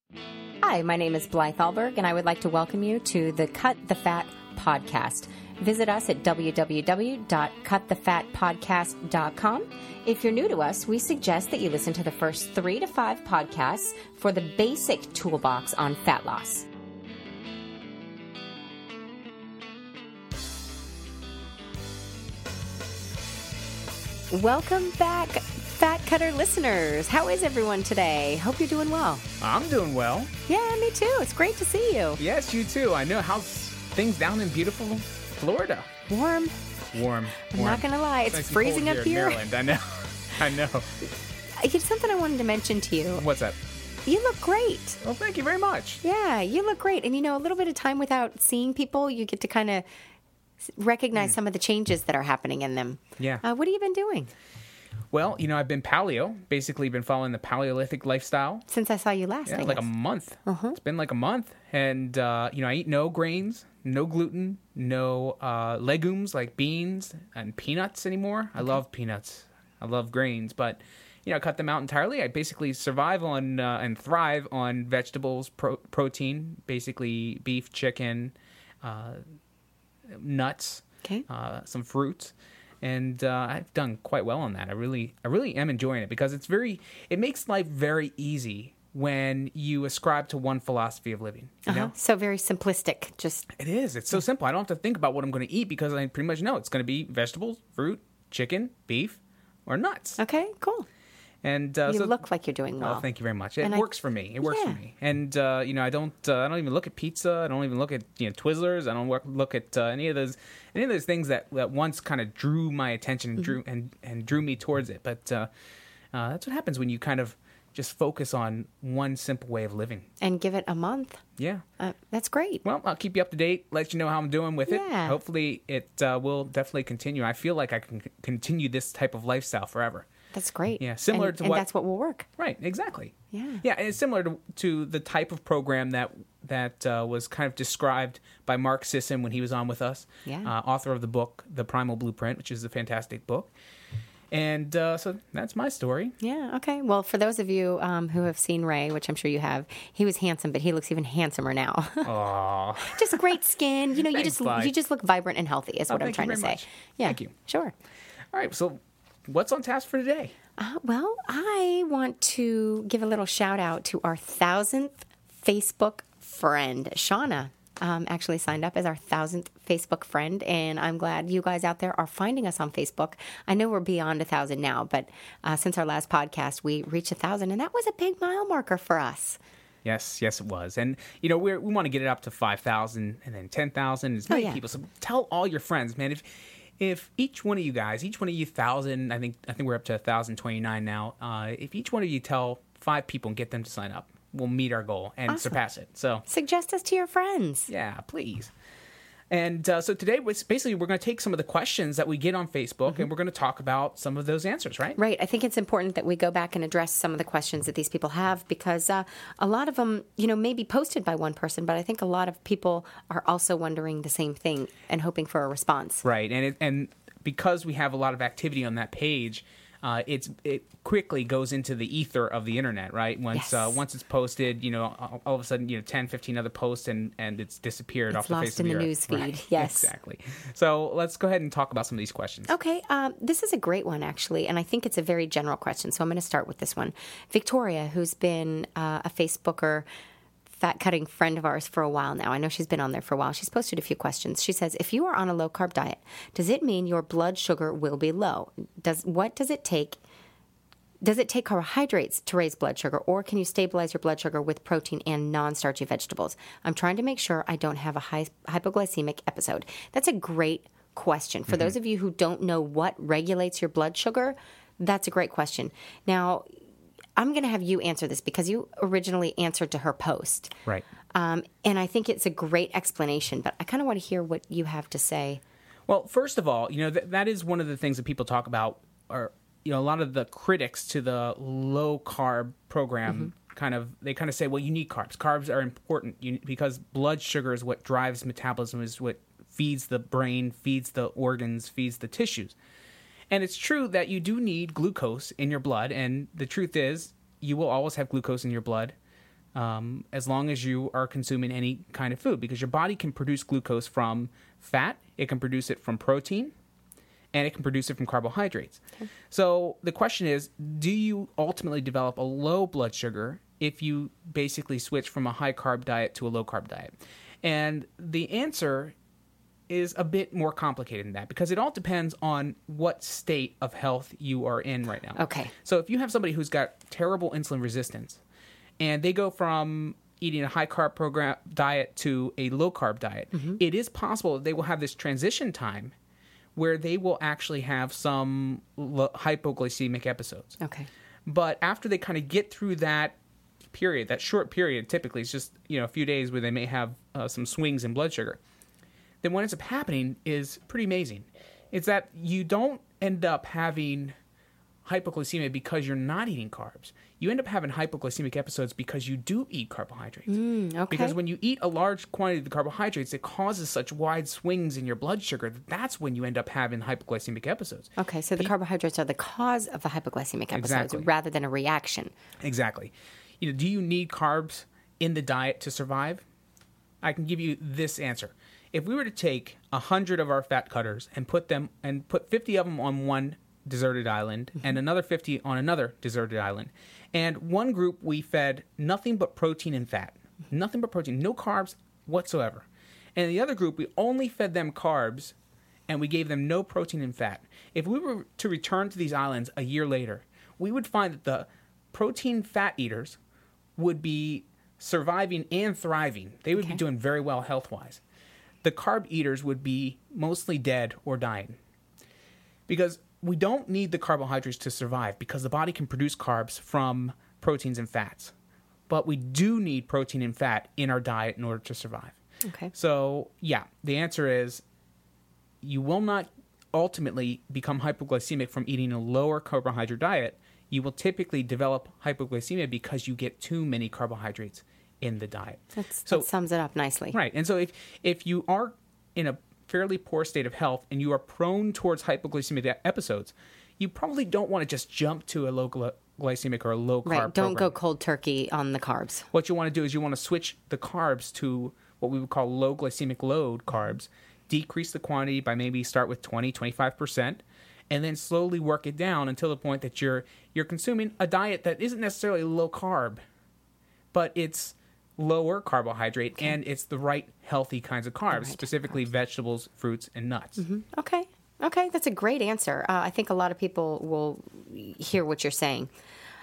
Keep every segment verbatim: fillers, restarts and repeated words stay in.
Hi, my name is Blythe Alberg, and I would like to welcome you to the Cut the Fat podcast. Visit us at w w w dot cut the fat podcast dot com. If you're new to us, we suggest that you listen to the first three to five podcasts for the basic toolbox on fat loss. Welcome back, Fat Cutter listeners. How is everyone today? Hope you're doing well. I'm doing well. Yeah, me too. It's great to see you. Yes, you too. I know. How's things down in beautiful Florida? Warm. Warm. I'm warm. not going to lie. It's, nice and freezing cold up here. here. In Maryland. I know. I know. It's something I wanted to mention to you. What's that? You look great. Well, thank you very much. Yeah, you look great. And, you know, a little bit of time without seeing people, you get to kind of recognize mm. some of the changes that are happening in them. Yeah. Uh, what have you been doing? Well, you know, I've been paleo, basically been following the Paleolithic lifestyle. Since I saw you last, Yeah, I like guess. a month. Uh-huh. It's been like a month. And, uh, you know, I eat no grains, no gluten, no uh, legumes like beans and peanuts anymore. I love peanuts. I love grains, but, you know, I cut them out entirely. I basically survive on uh, and thrive on vegetables, pro- protein, basically beef, chicken, uh, nuts, Okay. uh, some fruits. And uh, I've done quite well on that. I really, I really am enjoying it because it's very, it makes life very easy when you ascribe to one philosophy of living. You Uh-huh. know? So very simplistic. Just It is. It's so simple. I don't have to think about what I'm going to eat because I pretty much know it's going to be vegetables, fruit, chicken, beef, or nuts. okay, cool. And uh, You so, look like you're doing well. Oh, thank you very much. It And I- works for me. It works Yeah. for me. And uh, you know, I don't. Uh, I don't even look at pizza. I don't even look at you know Twizzlers. I don't work, look at uh, any of those any of those things that, that once kind of drew my attention and drew and, and drew me towards it. But uh, uh, that's what happens when you kind of just focus on one simple way of living. And give it a month. Yeah. Uh, that's great. Well, I'll keep you up to date. Let you know how I'm doing with it. Yeah. Hopefully, it uh, will definitely continue. I feel like I can c- continue this type of lifestyle forever. That's great. Yeah, similar and, to and what- that's what will work. Right, exactly. Yeah. Yeah, and it's similar to, to the type of program that that uh, was kind of described by Mark Sisson when he was on with us, Yeah. uh, author of the book, The Primal Blueprint, which is a fantastic book. And uh, so that's my story. Yeah, okay. Well, for those of you um, who have seen Ray, which I'm sure you have, he was handsome, but he looks even handsomer now. Aw. Just great skin. You know, you Thanks, just Blythe. you just look vibrant and healthy is Oh, what I'm thank you trying to very say. much. Yeah. Thank you. Sure. All right, so what's on task for today? Uh, well, I want to give a little shout out to our thousandth Facebook friend, Shauna. Um, actually signed up as our thousandth Facebook friend, and I'm glad you guys out there are finding us on Facebook. I know we're beyond a thousand now, but uh, since our last podcast, we reached a thousand, and that was a big mile marker for us. Yes, yes, it was. And, you know, we're, we want to get it up to five thousand and then ten thousand, as many Oh, yeah. people. So tell all your friends, man. If if each one of you guys, each one of you thousand, I think I think we're up to one thousand twenty-nine now. Uh, if each one of you tell five people and get them to sign up, we'll meet our goal and Awesome. surpass it. So, Suggest us to your friends. yeah, please. And uh, so today, was basically, we're going to take some of the questions that we get on Facebook, Mm-hmm. and we're going to talk about some of those answers, right? Right. I think it's important that we go back and address some of the questions that these people have because uh, a lot of them, you know, may be posted by one person, but I think a lot of people are also wondering the same thing and hoping for a response. Right, and it, and because we have a lot of activity on that page, uh, it's it quickly goes into the ether of the internet, right? Once Yes. uh, once it's posted, you know, all, all of a sudden, you know, ten, fifteen other posts, and, and it's disappeared It's off the lost face of in the, the earth. news feed, Right. yes. Exactly. So let's go ahead and talk about some of these questions. Okay, um, this is a great one, actually, and I think it's a very general question, so I'm going to start with this one. Victoria, who's been uh, a Facebooker, fat-cutting friend of ours for a while now. I know she's been on there for a while. She's posted a few questions. She says, if you are on a low-carb diet, does it mean your blood sugar will be low? Does What does it take? Does it take carbohydrates to raise blood sugar, or can you stabilize your blood sugar with protein and non-starchy vegetables? I'm trying to make sure I don't have a high, hypoglycemic episode. That's a great question. For mm-hmm. those of you who don't know what regulates your blood sugar, that's a great question. Now, I'm going to have you answer this because you originally answered to her post. Right. Um, and I think it's a great explanation, but I kind of want to hear what you have to say. Well, first of all, you know, th- that is one of the things that people talk about, are, you know, a lot of the critics to the low carb program mm-hmm. kind of, they kind of say, well, you need carbs. Carbs are important you, because blood sugar is what drives metabolism, is what feeds the brain, feeds the organs, feeds the tissues. And it's true that you do need glucose in your blood, and the truth is, you will always have glucose in your blood. um, as long as you are consuming any kind of food, because your body can produce glucose from fat, it can produce it from protein, and it can produce it from carbohydrates. Okay. So the question is, do you ultimately develop a low blood sugar if you basically switch from a high-carb diet to a low-carb diet? And the answer is a bit more complicated than that, because it all depends on what state of health you are in right now. Okay. So if you have somebody who's got terrible insulin resistance, and they go from eating a high-carb program diet to a low-carb diet, mm-hmm. it is possible that they will have this transition time where they will actually have some lo- hypoglycemic episodes. Okay. But after they kind of get through that period, that short period, typically it's just, you know, a few days where they may have uh, some swings in blood sugar, then what ends up happening is pretty amazing. It's that you don't end up having hypoglycemia because you're not eating carbs. You end up having hypoglycemic episodes because you do eat carbohydrates. Mm, okay. Because when you eat a large quantity of the carbohydrates, it causes such wide swings in your blood sugar that that's when you end up having hypoglycemic episodes. Okay, so the, the carbohydrates are the cause of the hypoglycemic episodes exactly. rather than a reaction. Exactly. You know, do you need carbs in the diet to survive? I can give you this answer. If we were to take one hundred of our fat cutters and put them and put fifty of them on one deserted island mm-hmm. and another fifty on another deserted island, and one group we fed nothing but protein and fat, nothing but protein, no carbs whatsoever, and the other group we only fed them carbs and we gave them no protein and fat. If we were to return to these islands a year later, we would find that the protein fat eaters would be surviving and thriving. They would okay. be doing very well health-wise. The carb eaters would be mostly dead or dying, because we don't need the carbohydrates to survive, because the body can produce carbs from proteins and fats. But we do need protein and fat in our diet in order to survive. Okay. So, yeah, the answer is you will not ultimately become hypoglycemic from eating a lower carbohydrate diet. You will typically develop hypoglycemia because you get too many carbohydrates in the diet. That's, so, that sums it up nicely. Right. And so if, if you are in a fairly poor state of health and you are prone towards hypoglycemic episodes, you probably don't want to just jump to a low glycemic or a low carb Right. Don't program. go cold turkey on the carbs. What you want to do is you want to switch the carbs to what we would call low glycemic load carbs, decrease the quantity by maybe start with twenty, twenty-five percent, and then slowly work it down until the point that you're you're consuming a diet that isn't necessarily low carb, but it's lower carbohydrate, okay. and it's the right healthy kinds of carbs, right specifically carbs. Vegetables, fruits, and nuts. Mm-hmm. Okay. Okay, that's a great answer. Uh, I think a lot of people will hear what you're saying.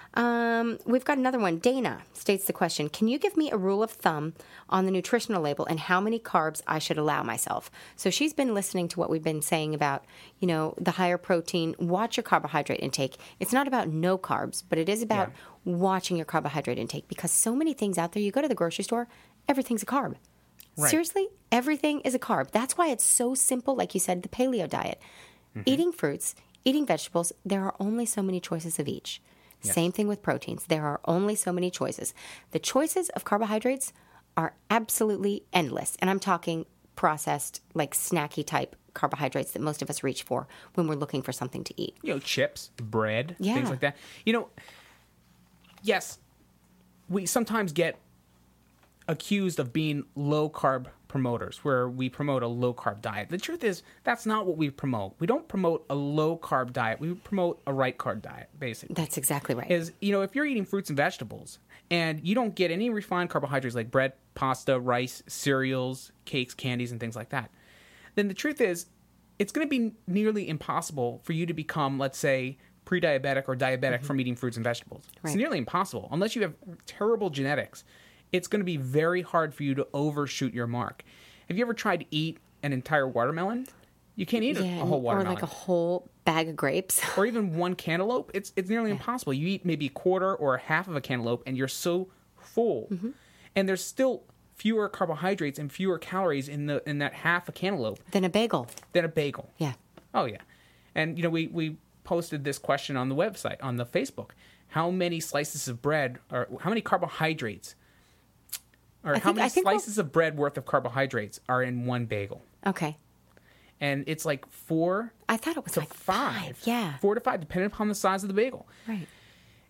Um, we've got another one. Dana states the question, can you give me a rule of thumb on the nutritional label and how many carbs I should allow myself? So she's been listening to what we've been saying about, you know, the higher protein. Watch your carbohydrate intake. It's not about no carbs, but it is about yeah. watching your carbohydrate intake, because so many things out there, you go to the grocery store, everything's a carb. Right. Seriously, everything is a carb. That's why it's so simple, like you said, the paleo diet. Mm-hmm. Eating fruits, eating vegetables, there are only so many choices of each. Yes. Same thing with proteins. There are only so many choices. The choices of carbohydrates are absolutely endless. And I'm talking processed, like snacky type carbohydrates that most of us reach for when we're looking for something to eat. You know, chips, bread, yeah. things like that. You know, yes, we sometimes get accused of being low-carb promoters, where we promote a low-carb diet. The truth is, that's not what we promote. We don't promote a low-carb diet. We promote a right-carb diet, basically. That's exactly right. Is, you know, if you're eating fruits and vegetables, and you don't get any refined carbohydrates like bread, pasta, rice, cereals, cakes, candies, and things like that, then the truth is, it's going to be nearly impossible for you to become, let's say, pre-diabetic or diabetic mm-hmm. from eating fruits and vegetables. Right. It's nearly impossible. Unless you have terrible genetics, it's going to be very hard for you to overshoot your mark. Have you ever tried to eat an entire watermelon? You can't eat yeah, a whole watermelon. Or like a whole bag of grapes. Or even one cantaloupe. It's it's nearly yeah. impossible. You eat maybe a quarter or a half of a cantaloupe, and you're so full. Mm-hmm. And there's still fewer carbohydrates and fewer calories in the in that half a cantaloupe. Than a bagel. Than a bagel. Yeah. Oh, yeah. And, you know, we, we posted this question on the website, on the Facebook. How many slices of bread, or how many carbohydrates Or I how think, many slices we'll... of bread worth of carbohydrates are in one bagel? Okay. And it's like four I thought it was to like five. five. Yeah. Four to five, depending upon the size of the bagel. Right.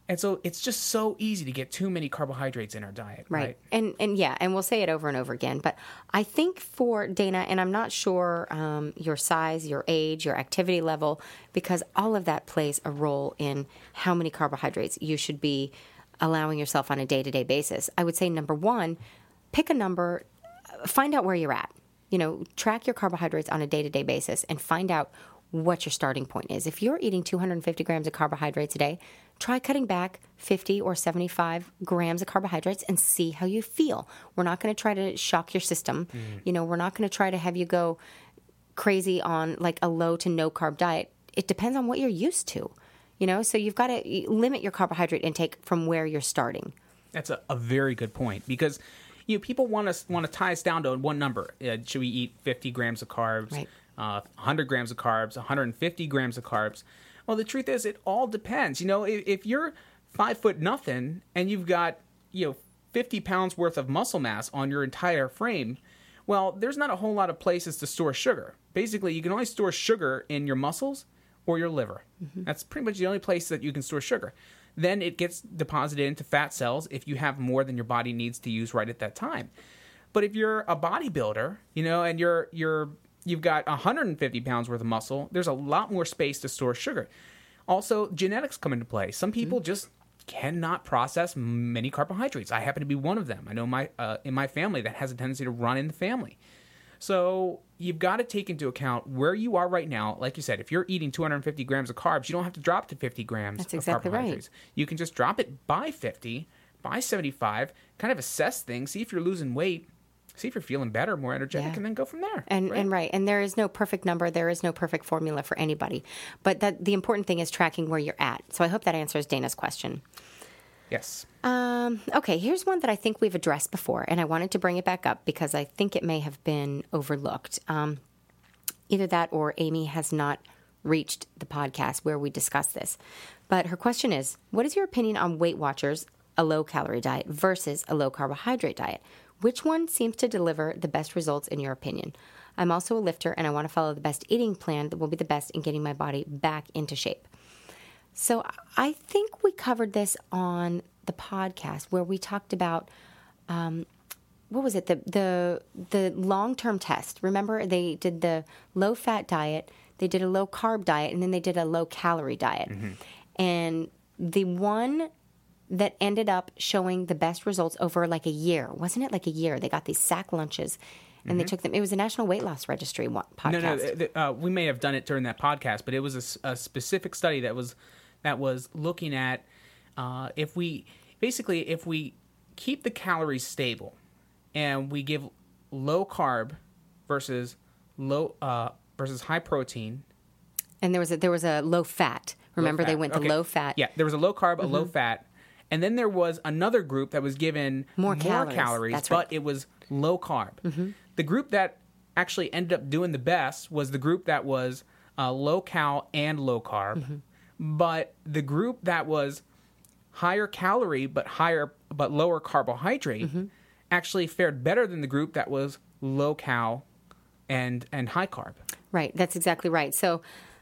And so it's just so easy to get too many carbohydrates in our diet. Right. Right. And and yeah, and we'll say it over and over again. But I think for Dana, and I'm not sure um, your size, your age, your activity level, because all of that plays a role in how many carbohydrates you should be allowing yourself on a day-to-day basis. I would say number one, pick a number, find out where you're at. You know, track your carbohydrates on a day-to-day basis and find out what your starting point is. If you're eating two hundred fifty grams of carbohydrates a day, try cutting back fifty or seventy-five grams of carbohydrates and see how you feel. We're not going to try to shock your system. Mm. You know, we're not going to try to have you go crazy on like a low to no carb diet. It depends on what you're used to, you know, so you've got to limit your carbohydrate intake from where you're starting. That's a, a very good point, because you know, people want us want to tie us down to one number. Uh, should we eat fifty grams of carbs? Right. Uh, one hundred grams of carbs, one hundred fifty grams of carbs. Well, the truth is, it all depends. You know, if, if you're five foot nothing and you've got, you know, fifty pounds worth of muscle mass on your entire frame, well, there's not a whole lot of places to store sugar. Basically, you can only store sugar in your muscles or your liver. Mm-hmm. That's pretty much the only place that you can store sugar. Then it gets deposited into fat cells if you have more than your body needs to use right at that time. But if you're a bodybuilder, you know, and you're you're you've got one hundred fifty pounds worth of muscle, there's a lot more space to store sugar. Also, genetics come into play. Some people mm-hmm. just cannot process many carbohydrates. I happen to be one of them. I know my uh, in my family that has a tendency to run in the family. So you've got to take into account where you are right now. Like you said, if you're eating two hundred fifty grams of carbs, you don't have to drop to fifty grams That's of exactly carbohydrates. Right. You can just drop it by fifty, by seventy-five, kind of assess things, see if you're losing weight, see if you're feeling better, more energetic, yeah. and then go from there. And right? and right, and there is no perfect number, there is no perfect formula for anybody. But that the important thing is tracking where you're at. So I hope that answers Dana's question. Yes. Um, okay, here's one that I think we've addressed before, and I wanted to bring it back up because I think it may have been overlooked. Um, either that or Amy has not reached the podcast where we discuss this. But her question is, what is your opinion on Weight Watchers, a low-calorie diet versus a low-carbohydrate diet? Which one seems to deliver the best results in your opinion? I'm also a lifter, and I want to follow the best eating plan that will be the best in getting my body back into shape. So I think we covered this on the podcast where we talked about, um, what was it, the the the long-term test. Remember, they did the low-fat diet, they did a low-carb diet, and then they did a low-calorie diet. Mm-hmm. And the one that ended up showing the best results over like a year, wasn't it like a year? They got these sack lunches. And mm-hmm. they took them. It was a National Weight Loss Registry one, podcast. No, no, uh, we may have done it during that podcast, but it was a, a specific study that was that was looking at uh, if we basically if we keep the calories stable and we give low carb versus low uh, versus high protein. And there was a, there was a low fat. Remember, low fat. They went to okay. low fat. Yeah, there was a low carb, a mm-hmm. low fat, and then there was another group that was given more, more calories, calories That's but right. it was low carb. Mm-hmm. The group that actually ended up doing the best was the group that was uh, low cal and low carb. Mm-hmm. But the group that was higher calorie but higher but lower carbohydrate mm-hmm. actually fared better than the group that was low cal and and high carb. Right, that's exactly right. So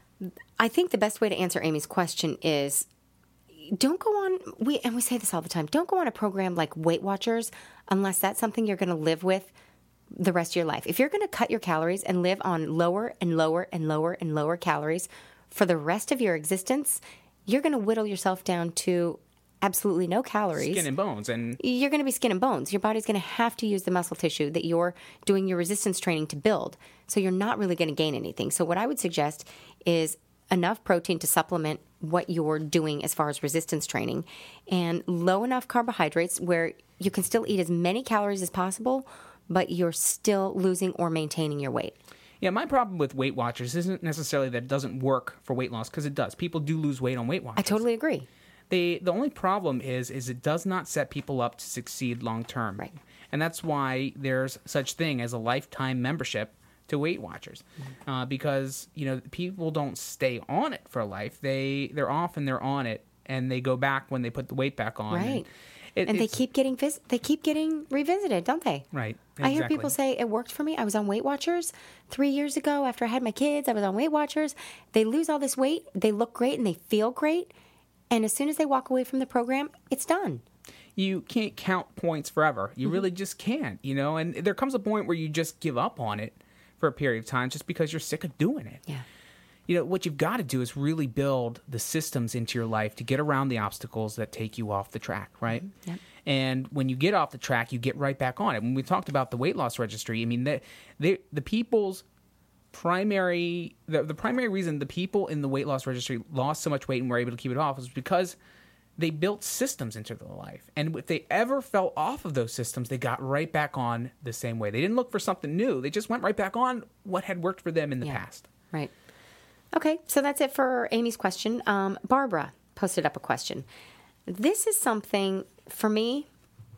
I think the best way to answer Amy's question is don't go on we and we say this all the time. Don't go on a program like Weight Watchers unless that's something you're going to live with the rest of your life. If you're going to cut your calories and live on lower and lower and lower and lower calories for the rest of your existence, you're going to whittle yourself down to absolutely no calories. Skin and bones. And you're going to be skin and bones. Your body's going to have to use the muscle tissue that you're doing your resistance training to build. So you're not really going to gain anything. So what I would suggest is enough protein to supplement what you're doing as far as resistance training and low enough carbohydrates where you can still eat as many calories as possible, but you're still losing or maintaining your weight. Yeah, my problem with Weight Watchers isn't necessarily that it doesn't work for weight loss, because it does. People do lose weight on Weight Watchers. I totally agree. They, the only problem is is it does not set people up to succeed long term. Right. And that's why there's such thing as a lifetime membership to Weight Watchers. Mm-hmm. Uh, because, you know, people don't stay on it for life. They, they're off and they're on it, and they go back when they put the weight back on. Right. And, it, and they keep getting vis- they keep getting revisited, don't they? Right. Exactly. I hear people say it worked for me. I was on Weight Watchers three years ago after I had my kids. I was on Weight Watchers. They lose all this weight. They look great and they feel great. And as soon as they walk away from the program, it's done. You can't count points forever. You mm-hmm. really just can't, you know? And there comes a point where you just give up on it for a period of time just because you're sick of doing it. Yeah. You know, what you've got to do is really build the systems into your life to get around the obstacles that take you off the track, right? Mm-hmm. Yep. And when you get off the track, you get right back on it. When we talked about the weight loss registry, I mean, they, they, the people's primary, the, the primary reason the people in the weight loss registry lost so much weight and were able to keep it off was because they built systems into their life. And if they ever fell off of those systems, they got right back on the same way. They didn't look for something new. They just went right back on what had worked for them in the yeah. past. Right. Okay, so that's it for Amy's question. Um, Barbara posted up a question. This is something, for me,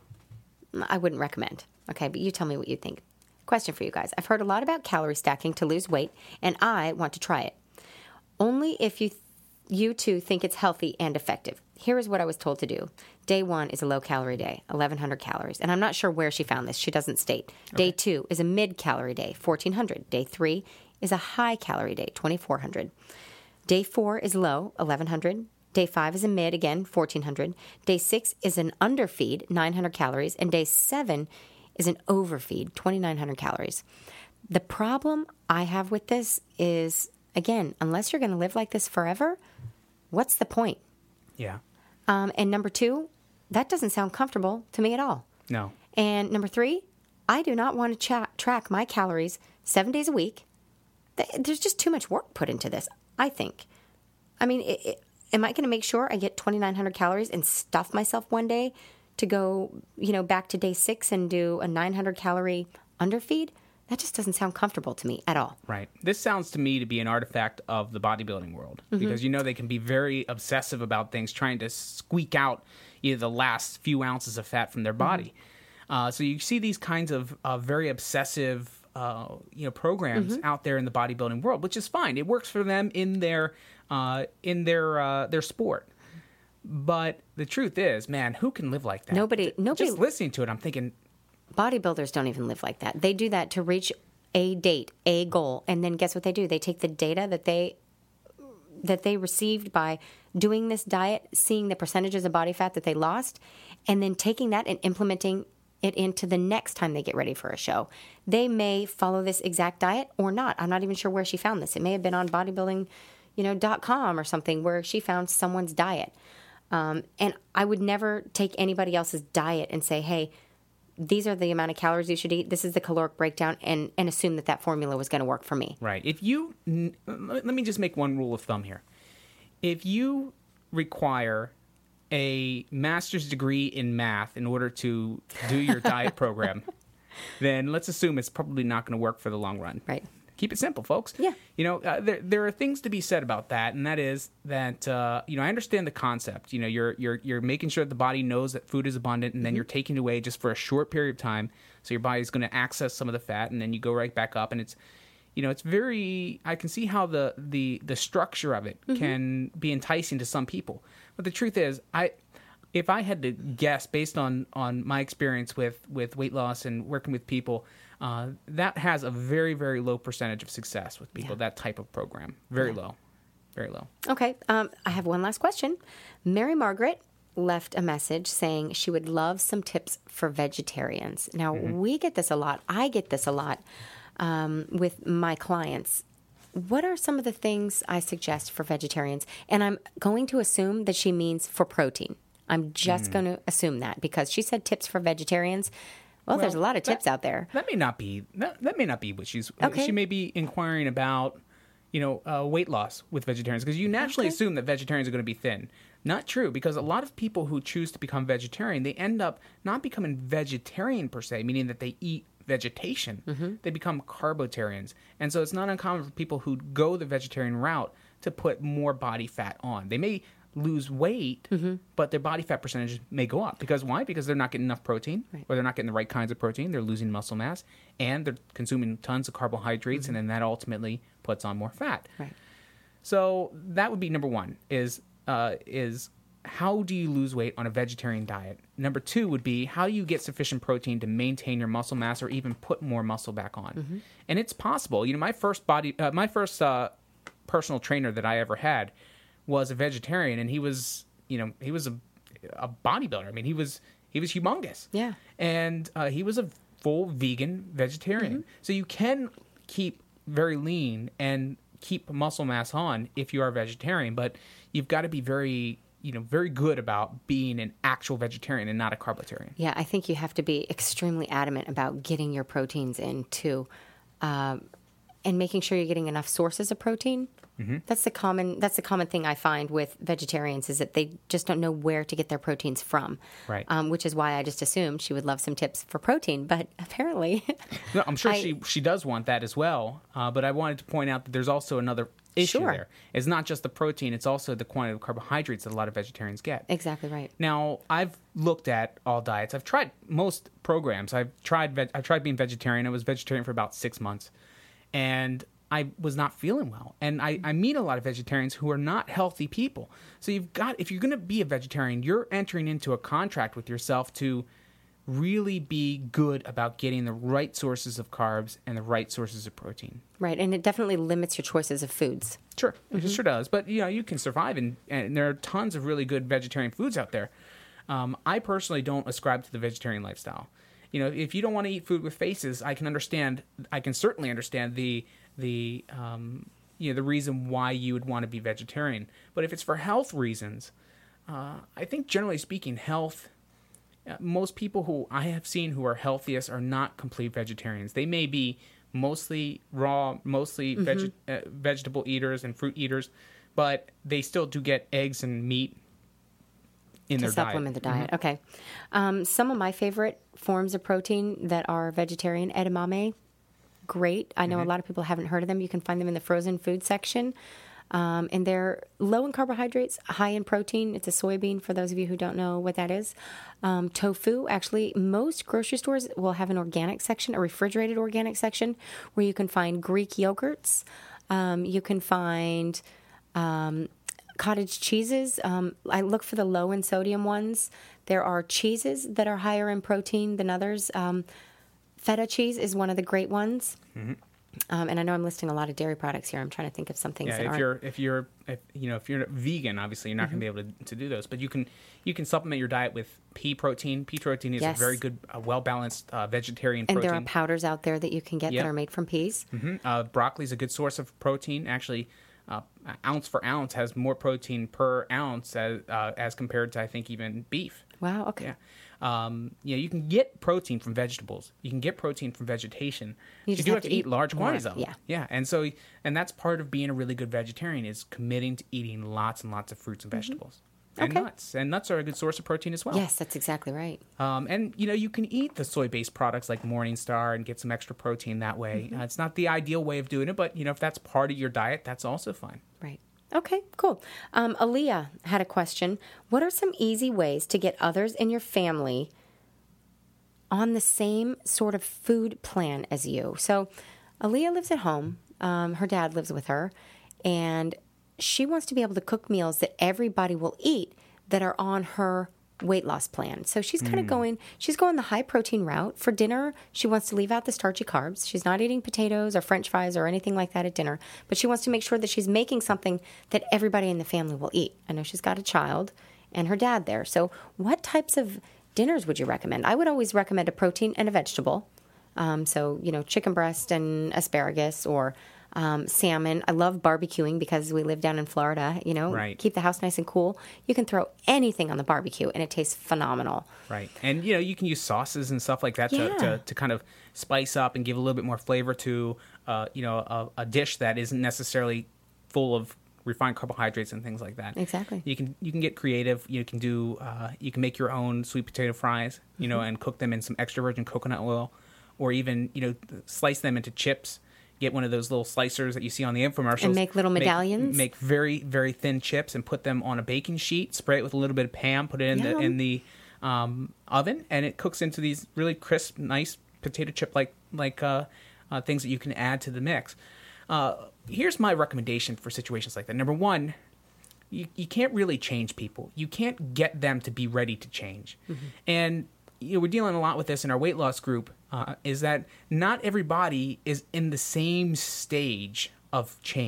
I wouldn't recommend. Okay, but you tell me what you think. Question for you guys. I've heard a lot about calorie stacking to lose weight, and I want to try it. Only if you th- you two think it's healthy and effective. Here is what I was told to do. Day one is a low-calorie day, eleven hundred calories. And I'm not sure where she found this. She doesn't state. Okay. Day two is a mid-calorie day, fourteen hundred. Day three is a high-calorie day, twenty-four hundred. Day four is low, eleven hundred. Day five is a mid, again, fourteen hundred. Day six is an underfeed, nine hundred calories. And day seven is an overfeed, twenty-nine hundred calories. The problem I have with this is, again, unless you're going to live like this forever, what's the point? Yeah. Um, and number two, that doesn't sound comfortable to me at all. No. And number three, I do not want to cha- track my calories seven days a week. There's just too much work put into this, I think. I mean, it, it, am I going to make sure I get twenty-nine hundred calories and stuff myself one day to go, you know, back to day six and do a nine hundred calorie underfeed? That just doesn't sound comfortable to me at all. Right. This sounds to me to be an artifact of the bodybuilding world mm-hmm. because, you know, they can be very obsessive about things, trying to squeak out either the last few ounces of fat from their body. Mm-hmm. Uh, so you see these kinds of uh, very obsessive Uh, you know, programs mm-hmm. out there in the bodybuilding world, which is fine. It works for them in their uh, in their uh, their sport. But the truth is, man, who can live like that? Nobody. Nobody. Just listening to it, I'm thinking, bodybuilders don't even live like that. They do that to reach a date, a goal, and then guess what they do? They take the data that they that they received by doing this diet, seeing the percentages of body fat that they lost, and then taking that and implementing it into the next time they get ready for a show. They may follow this exact diet or not. I'm not even sure where she found this. It may have been on bodybuilding, you know, dot com or something where she found someone's diet. Um, and I would never take anybody else's diet and say, hey, these are the amount of calories you should eat. This is the caloric breakdown, and, and assume that that formula was going to work for me. Right. If you, let me just make one rule of thumb here. If you require a master's degree in math in order to do your diet program, then let's assume it's probably not going to work for the long run. Right. Keep it simple, folks. Yeah. You know, uh, there there are things to be said about that, and that is that uh, you know, I understand the concept. You know, you're you're you're making sure that the body knows that food is abundant, and then mm-hmm. you're taking it away just for a short period of time, so your body's going to access some of the fat, and then you go right back up, and it's, you know, it's very. I can see how the the the structure of it mm-hmm. can be enticing to some people. But the truth is, I, if I had to guess based on, on my experience with, with weight loss and working with people, uh, that has a very, very low percentage of success with people, yeah. that type of program. Very yeah. low. Very low. Okay. Um, I have one last question. Mary Margaret left a message saying she would love some tips for vegetarians. Now, mm-hmm. we get this a lot. I get this a lot um, with my clients. What are some of the things I suggest for vegetarians? And I'm going to assume that she means for protein. I'm just mm. going to assume that because she said tips for vegetarians. Well, well there's a lot of tips that, out there. That may not be that, that may not be what she's. Okay. She may be inquiring about, you know, uh, weight loss with vegetarians because you naturally okay. assume that vegetarians are going to be thin. Not true, because a lot of people who choose to become vegetarian, they end up not becoming vegetarian per se, meaning that they eat vegetation. Mm-hmm. They become carbotarians. And so it's not uncommon for people who go the vegetarian route to put more body fat on. They may lose weight, mm-hmm. but their body fat percentage may go up. Because why? Because they're not getting enough protein, right. or they're not getting the right kinds of protein. They're losing muscle mass, and they're consuming tons of carbohydrates, mm-hmm. and then that ultimately puts on more fat. Right. So that would be number one, is uh, is how do you lose weight on a vegetarian diet? Number two would be, how do you get sufficient protein to maintain your muscle mass or even put more muscle back on? Mm-hmm. And it's possible. You know, my first body, uh, my first uh, personal trainer that I ever had was a vegetarian, and he was you know, he was a, a bodybuilder. I mean, he was he was humongous. Yeah. And uh, he was a full vegan vegetarian. Mm-hmm. So you can keep very lean and keep muscle mass on if you are a vegetarian, but you've got to be very, you know, very good about being an actual vegetarian and not a carbitarian. Yeah, I think you have to be extremely adamant about getting your proteins in too, um, and making sure you're getting enough sources of protein. Mm-hmm. That's the common. That's the common thing I find with vegetarians is that they just don't know where to get their proteins from. Right. Um, which is why I just assumed she would love some tips for protein, but apparently, no, I'm sure I, she she does want that as well. Uh, but I wanted to point out that there's also another issue sure. there. It's not just the protein; it's also the quantity of carbohydrates that a lot of vegetarians get. Exactly right. Now, I've looked at all diets. I've tried most programs. I've tried. Ve- I tried being vegetarian. I was vegetarian for about six months, and I was not feeling well. And I, I meet a lot of vegetarians who are not healthy people. So you've got, if you're going to be a vegetarian, you're entering into a contract with yourself to really be good about getting the right sources of carbs and the right sources of protein. Right, and it definitely limits your choices of foods. Sure, mm-hmm. It sure does. But, you know, you can survive, and, and there are tons of really good vegetarian foods out there. Um, I personally don't ascribe to the vegetarian lifestyle. You know, if you don't want to eat food with faces, I can understand, I can certainly understand the the um, you know the reason why you would want to be vegetarian. But if it's for health reasons, uh, I think generally speaking, health. Uh, most people who I have seen who are healthiest are not complete vegetarians. They may be mostly raw, mostly mm-hmm. veg- uh, vegetable eaters and fruit eaters, but they still do get eggs and meat in to their supplement diet. the diet. Mm-hmm. Okay. Um, some of my favorite forms of protein that are vegetarian, edamame. Great. I know mm-hmm. a lot of people haven't heard of them. You can find them in the frozen food section. Um, and they're low in carbohydrates, high in protein. It's a soybean, for those of you who don't know what that is. Um, tofu, actually, most grocery stores will have an organic section, a refrigerated organic section, where you can find Greek yogurts. Um, you can find um, cottage cheeses. Um, I look for the low in sodium ones. There are cheeses that are higher in protein than others. Um, Feta cheese is one of the great ones, mm-hmm. um, and I know I'm listing a lot of dairy products here. I'm trying to think of some things yeah, that if aren't. you're if you're if, you know if you're vegan, obviously you're not mm-hmm. going to be able to, to do those. But you can you can supplement your diet with pea protein. Pea protein is yes. a very good, uh, well balanced uh, vegetarian and protein. And there are powders out there that you can get yep. that are made from peas. Mm-hmm. Uh, broccoli is a good source of protein. Actually, uh, ounce for ounce has more protein per ounce as uh, as compared to I think even beef. Wow. Okay. Yeah. Um, you know, you can get protein from vegetables. You can get protein from vegetation. You, you do have to eat, eat large more, quantities of it. Yeah. Yeah. And so, and that's part of being a really good vegetarian is committing to eating lots and lots of fruits and vegetables. Mm-hmm. And okay. nuts. And nuts are a good source of protein as well. Yes, that's exactly right. Um, and, you know, you can eat the soy-based products like Morningstar and get some extra protein that way. Mm-hmm. Uh, it's not the ideal way of doing it, but, you know, if that's part of your diet, that's also fine. Right. Okay, cool. Um, Aaliyah had a question. What are some easy ways to get others in your family on the same sort of food plan as you? So Aaliyah lives at home. Um, her dad lives with her. And she wants to be able to cook meals that everybody will eat that are on her weight loss plan. So she's kind of mm. going, she's going the high protein route. For dinner, she wants to leave out the starchy carbs. She's not eating potatoes or French fries or anything like that at dinner, but she wants to make sure that she's making something that everybody in the family will eat. I know she's got a child and her dad there. So what types of dinners would you recommend? I would always recommend a protein and a vegetable. Um, so, you know, chicken breast and asparagus or Um, salmon. I love barbecuing because we live down in Florida, you know, right. keep the house nice and cool. You can throw anything on the barbecue and it tastes phenomenal. Right. And, you know, you can use sauces and stuff like that yeah. to, to, to kind of spice up and give a little bit more flavor to, uh, you know, a, a dish that isn't necessarily full of refined carbohydrates and things like that. Exactly. You can you can get creative. You can do uh, you can make your own sweet potato fries, you know, mm-hmm. and cook them in some extra virgin coconut oil, or even, you know, slice them into chips. Get one of those little slicers that you see on the infomercials. And make little medallions. Make, make very, very thin chips and put them on a baking sheet. Spray it with a little bit of Pam. Put it in Yum. the in the um, oven, and it cooks into these really crisp, nice potato chip like like uh, uh, things that you can add to the mix. Uh, here's my recommendation for situations like that. Number one, you you can't really change people. You can't get them to be ready to change, mm-hmm. and you know, we're dealing a lot with this in our weight loss group. Uh, is that not everybody is in the same stage of change.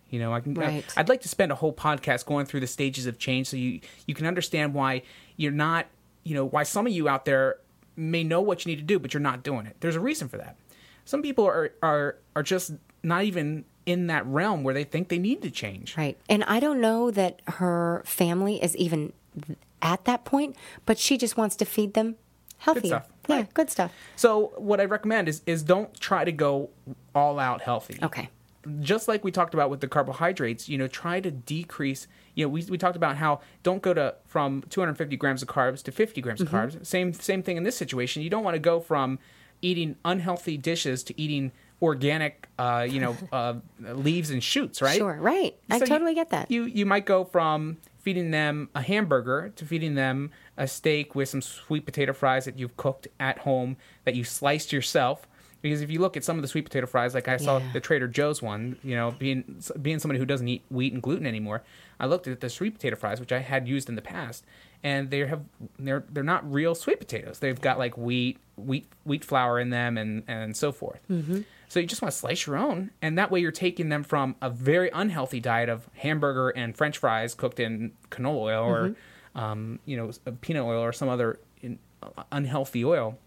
You know, I can. Right. I'd like to spend a whole podcast going through the stages of change, so you you can understand why you're not. You know, why some of you out there may know what you need to do, but you're not doing it. There's a reason for that. Some people are are are just not even in that realm where they think they need to change. Right. And I don't know that her family is even at that point, but she just wants to feed them healthier. Good stuff. Yeah, Right. good stuff. So what I recommend is is don't try to go all out healthy. Okay. Just like we talked about with the carbohydrates, you know, try to decrease. You know, we we talked about how don't go to from two hundred fifty grams of carbs to fifty grams Mm-hmm. of carbs. Same same thing in this situation. You don't want to go from eating unhealthy dishes to eating organic, uh, you know, uh, leaves and shoots, right? Sure, right. I So you- totally get that. You you might go from feeding them a hamburger to feeding them a steak with some sweet potato fries that you've cooked at home that you sliced yourself. Because if you look at some of the sweet potato fries, like I saw Yeah. the Trader Joe's one, you know, being being somebody who doesn't eat wheat and gluten anymore, I looked at the sweet potato fries, which I had used in the past, and they have they're they're not real sweet potatoes. They've got like wheat wheat wheat flour in them and and so forth. Mm-hmm. So you just want to slice your own, and that way you're taking them from a very unhealthy diet of hamburger and French fries cooked in canola oil or Mm-hmm. um, you know peanut oil or some other in, uh, unhealthy oil.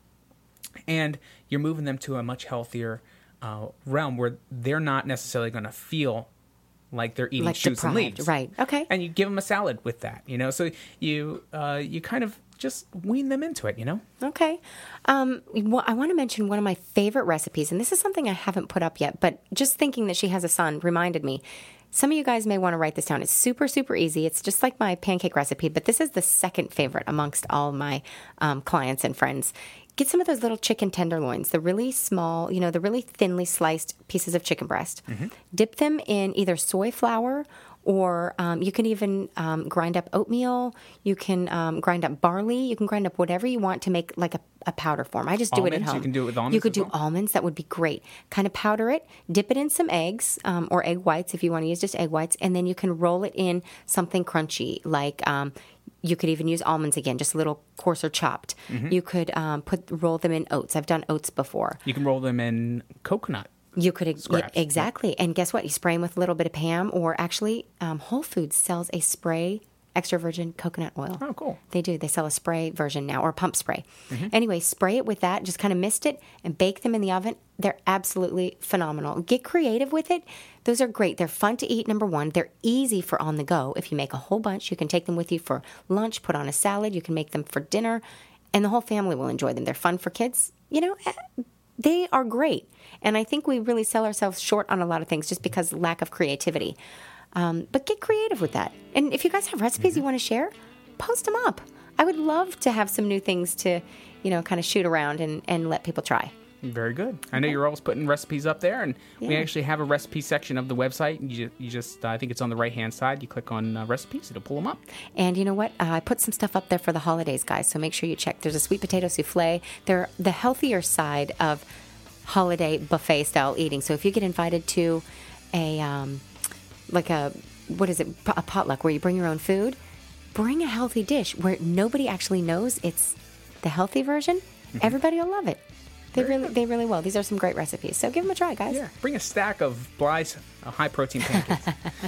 And you're moving them to a much healthier uh, realm where they're not necessarily going to feel like they're eating Like shoots and deprived, leaves. right. Okay. And you give them a salad with that, you know. So you uh, you kind of just wean them into it, you know. Okay. Um, well, I want to mention one of my favorite recipes, and this is something I haven't put up yet, but just thinking that she has a son reminded me. Some of you guys may want to write this down. It's super, super easy. It's just like my pancake recipe, but this is the second favorite amongst all my um, clients and friends. Get some of those little chicken tenderloins, the really small, you know, the really thinly sliced pieces of chicken breast. Mm-hmm. Dip them in either soy flour or um, you can even um, grind up oatmeal. You can um, grind up barley. You can grind up whatever you want to make like a, a powder form. I just do it at Almonds? home. You can do it with almonds You could as do well? almonds. That would be great. Kind of powder it, dip it in some eggs um, or egg whites if you want to use just egg whites, and then you can roll it in something crunchy like um, you could even use almonds again, just a little coarser chopped. Mm-hmm. You could um, put roll them in oats. I've done oats before. You can roll them in coconut. You could ex- Scraps. yeah, exactly, and guess what? You spray them with a little bit of Pam, or actually, um, Whole Foods sells a spray extra virgin coconut oil. Oh, cool. They do. They sell a spray version now, or pump spray. Anyway, spray it with that. Just kind of mist it and bake them in the oven. They're absolutely phenomenal. Get creative with it. Those are great. They're fun to eat, number one. They're easy for on the go. If you make a whole bunch, you can take them with you for lunch, put on a salad. You can make them for dinner, and the whole family will enjoy them. They're fun for kids. You know, eh, they are great. And I think we really sell ourselves short on a lot of things just because lack of creativity. Um, but get creative with that. And if you guys have recipes you want to share, post them up. I would love to have some new things to, you know, kind of shoot around and, and let people try. Very good. I know you're always putting recipes up there, and we Yeah. actually have a recipe section of the website. You just, you just uh, I think it's on the right-hand side. You click on uh, recipes, it'll pull them up. And you know what? Uh, I put some stuff up there for the holidays, guys. So make sure you check. There's a sweet potato souffle. They're the healthier side of holiday buffet style eating. So if you get invited to a um, like a what is it a potluck where you bring your own food, bring a healthy dish where nobody actually knows it's the healthy version. Mm-hmm. Everybody will love it. They Very really good. they really will. These are some great recipes. So give them a try, guys. Yeah, bring a stack of Bly's uh, high-protein pancakes.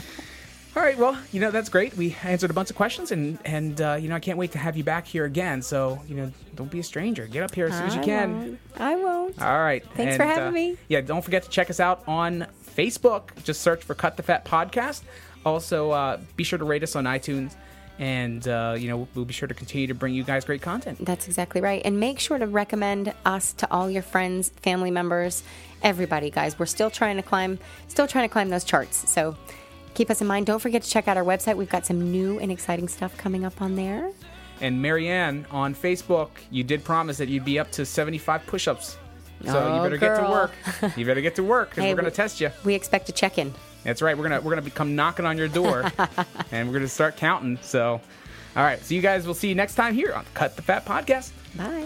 All right, well, you know, that's great. We answered a bunch of questions, and, and uh, you know, I can't wait to have you back here again. So, you know, don't be a stranger. Get up here as soon as you I can. won't. I won't. All right. Thanks for And, having uh, me. Yeah, don't forget to check us out on Facebook. Just search for Cut the Fat Podcast. Also, uh, be sure to rate us on iTunes. And, uh, you know, we'll be sure to continue to bring you guys great content. That's exactly right. And make sure to recommend us to all your friends, family members, everybody, guys. We're still trying to climb, still trying to climb those charts. So keep us in mind. Don't forget to check out our website. We've got some new and exciting stuff coming up on there. And Marianne, on Facebook, you did promise that you'd be up to seventy-five push-ups. So Oh, you better get to girl. work. You better get to work because Hey, we're going to we- test you. We expect to check in. That's right. We're gonna we're gonna become knocking on your door, and we're gonna start counting. So, all right. So you guys will see you next time here on Cut the Fat Podcast. Bye.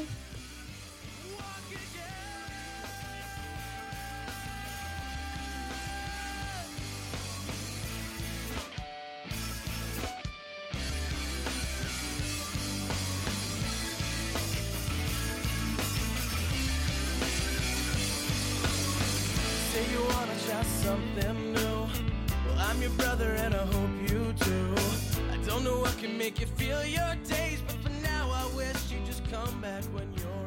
Say you wanna try something new. Well, I'm your brother and I hope you do. I don't know what can make you feel your days, but for now I wish you'd just come back when you're